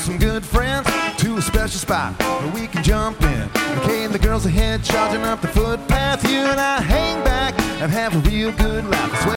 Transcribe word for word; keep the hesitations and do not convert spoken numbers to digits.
some good friends to a special spot where we can jump in. Okay, and the girls ahead charging up the footpath. You and I hang back and have a real good laugh. I swear